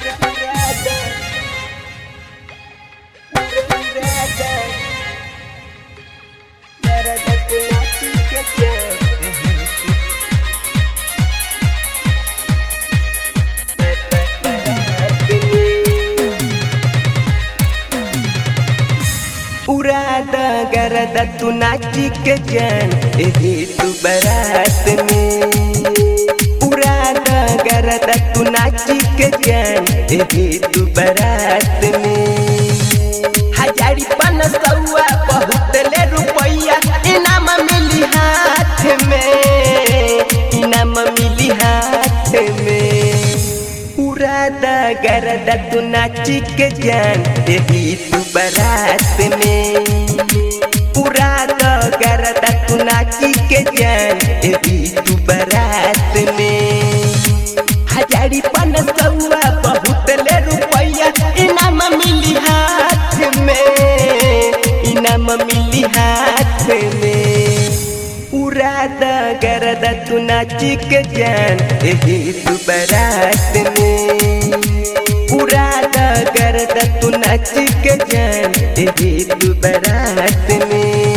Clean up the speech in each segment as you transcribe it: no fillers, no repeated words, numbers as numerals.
उरादा गरदा तू नाची के जान एही तू बारात में। उरादा गरदा तू नाची के जान एही तू बारात में। हजारी पन सौआ बहुत ले रुपया इनाम मिली हाथ में, इनाम मिली हाथ में। उरादा गरदा तू नाची के जान एही तू बारात में। उरादा गरदा तू नाची के जान एही तू बारात में। हजारी पन सौआ बहुत ले रुपया इनाम मिली हाथ में, इनाम मिली हाथ में। उरादा गरदा तू नाची के जान एही तू बारात में। उरादा गरदा तू नाची के जान एही तू बारात में।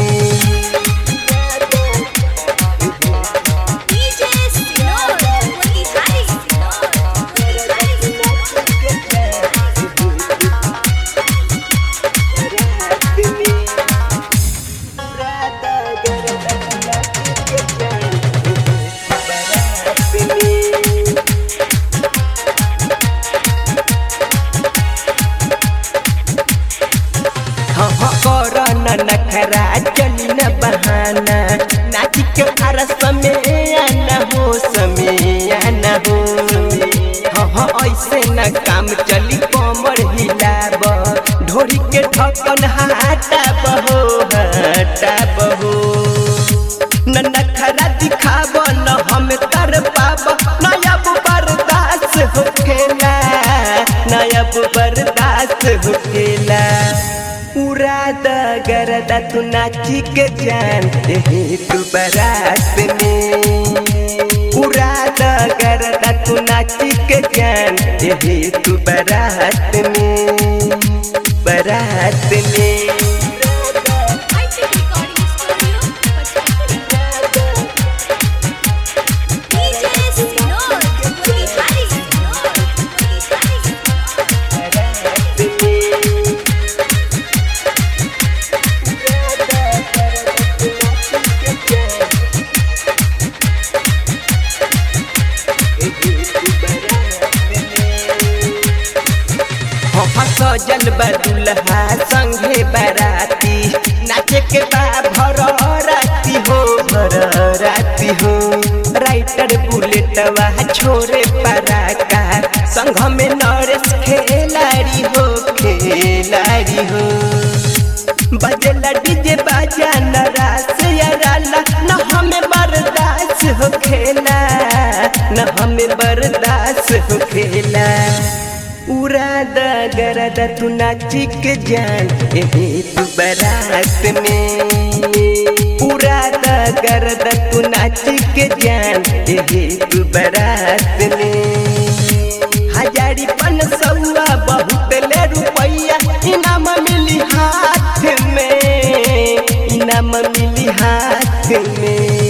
नखरा चली न बहाना नाची के फरस में आना हो, समय आना हो। हाँ ऐसे न काम चली कमर हिलाब, ढोरी के ढक्कन हटाब हो, हटाब हो। न नखरा दिखाब न हम तर पाब, नयब बर्दाश्त होखेला, नयब बर्दाश्त होखेला। उरादा गरदा तू नाची के जान एही तू बारात में। उरादा गरदा तू नाची के जान एही तू बारात में, बारात में। सजल बदुल्हा संगे बाराती, नाचे के बा भर राती हो, भर राती हो। राइटर बुलेटवा छोरे पराका, संग में नरेश खेलाड़ी हो, खेलाड़ी हो। बजला डीजे बाजा नरास याराला, न हमें बर्दाश्त हो खेला, न हमें बर्दाश्त हो खेला। उरादा गरदा तू नाची के जान एही तू बारात में। उरादा गरदा तू नाची के जान एही तू बारात में। हजारी पन सौआ बहुत ले रुपया इनाम मिली हाथ में, इनाम मिली हाथ में।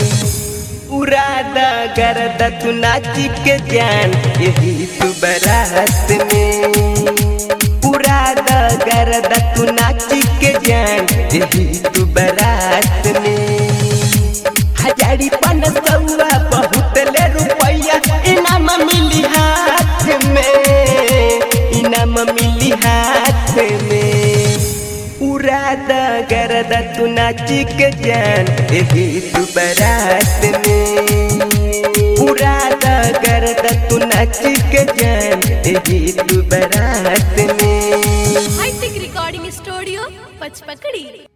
उरादा गरदा तू नाची के जान एही तू बारात में। उरादा गरदा तू नाची के जान एही तू बारात में। हजारी पन सौआ बहुत ले रुपया इनाम मिली हाथ में, इनाम मिली हाथ में। उरादा गरदा तू नाची के जान एही तू बारात में। उरादा गरदा तू नाची के जान एही तू बारात में। High tech recording studio Pachpakdi.